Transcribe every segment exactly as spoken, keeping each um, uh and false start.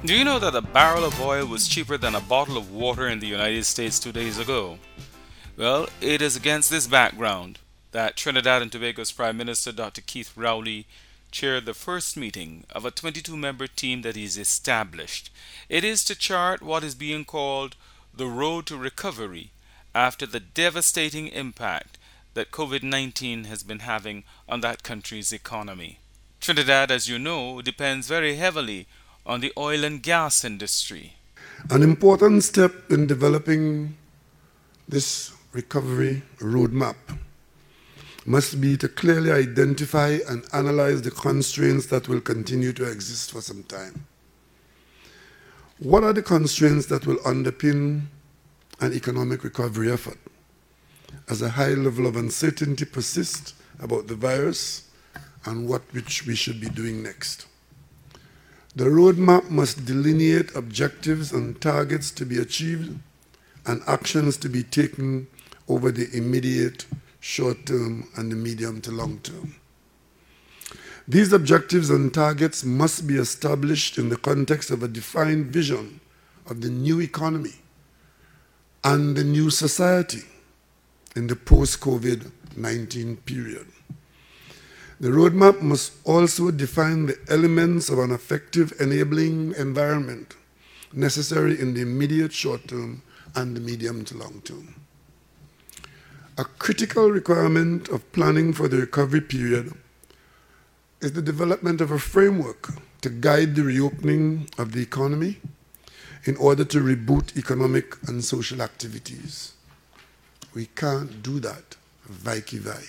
Do you know that a barrel of oil was cheaper than a bottle of water in the United States two days ago? Well, it is against this background that Trinidad and Tobago's Prime Minister Doctor Keith Rowley chaired the first meeting of a twenty-two member team that he's established. It is to chart what is being called the road to recovery after the devastating impact that COVID nineteen has been having on that country's economy. Trinidad, as you know, depends very heavily on the oil and gas industry. An important step in developing this recovery roadmap must be to clearly identify and analyze the constraints that will continue to exist for some time. What are the constraints that will underpin an economic recovery effort as a high level of uncertainty persists about the virus and what which we should be doing next? The roadmap must delineate objectives and targets to be achieved and actions to be taken over the immediate, short term, and the medium to long term. These objectives and targets must be established in the context of a defined vision of the new economy and the new society in the post-COVID nineteen period. The roadmap must also define the elements of an effective enabling environment necessary in the immediate short term and the medium to long term. A critical requirement of planning for the recovery period is the development of a framework to guide the reopening of the economy in order to reboot economic and social activities. We can't do that vice versa.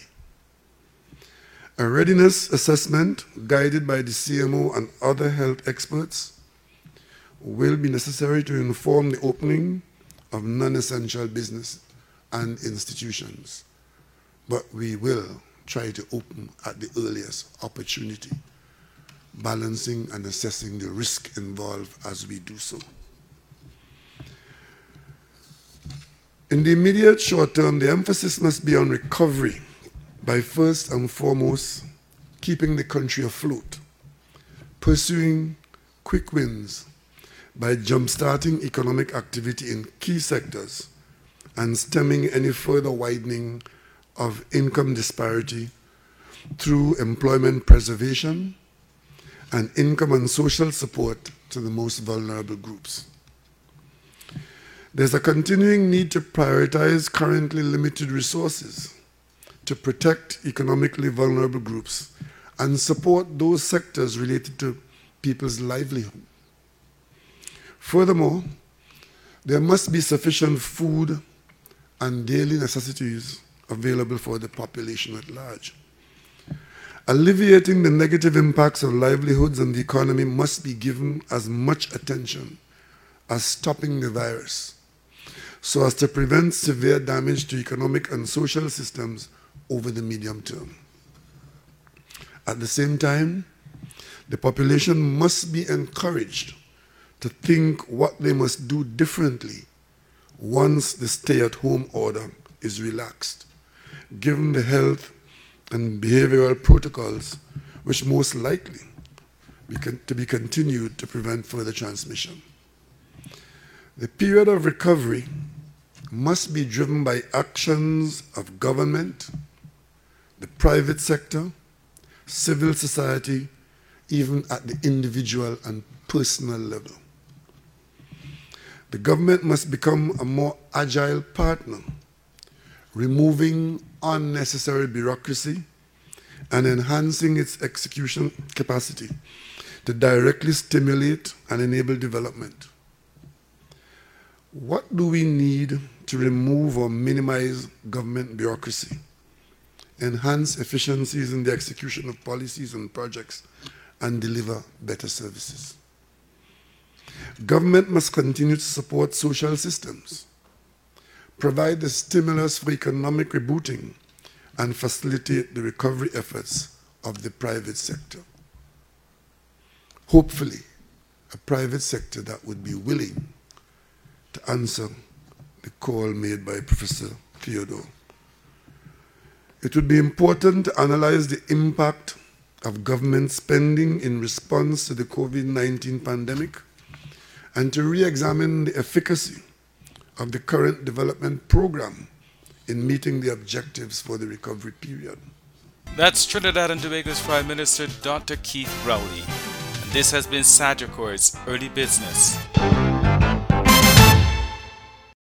A readiness assessment guided by the C M O and other health experts will be necessary to inform the opening of non-essential business and institutions, but we will try to open at the earliest opportunity, balancing and assessing the risk involved as we do so. In the immediate short term, the emphasis must be on recovery by first and foremost keeping the country afloat, pursuing quick wins by jumpstarting economic activity in key sectors and stemming any further widening of income disparity through employment preservation and income and social support to the most vulnerable groups. There's a continuing need to prioritize currently limited resources to protect economically vulnerable groups and support those sectors related to people's livelihood. Furthermore, there must be sufficient food and daily necessities available for the population at large. Alleviating the negative impacts of livelihoods and the economy must be given as much attention as stopping the virus, so as to prevent severe damage to economic and social systems over the medium term. At the same time, the population must be encouraged to think what they must do differently once the stay-at-home order is relaxed, given the health and behavioral protocols which most likely be to be continued to prevent further transmission. The period of recovery must be driven by actions of government, the private sector, civil society, even at the individual and personal level. The government must become a more agile partner, removing unnecessary bureaucracy and enhancing its execution capacity to directly stimulate and enable development. What do we need to remove or minimize government bureaucracy, enhance efficiencies in the execution of policies and projects, and deliver better services? Government must continue to support social systems, provide the stimulus for economic rebooting, and facilitate the recovery efforts of the private sector. Hopefully, a private sector that would be willing to answer the call made by Professor Theodore. It would be important to analyze the impact of government spending in response to the COVID nineteen pandemic and to re-examine the efficacy of the current development program in meeting the objectives for the recovery period. That's Trinidad and Tobago's Prime Minister Doctor Keith Rowley. And this has been Sagicord's Early Business.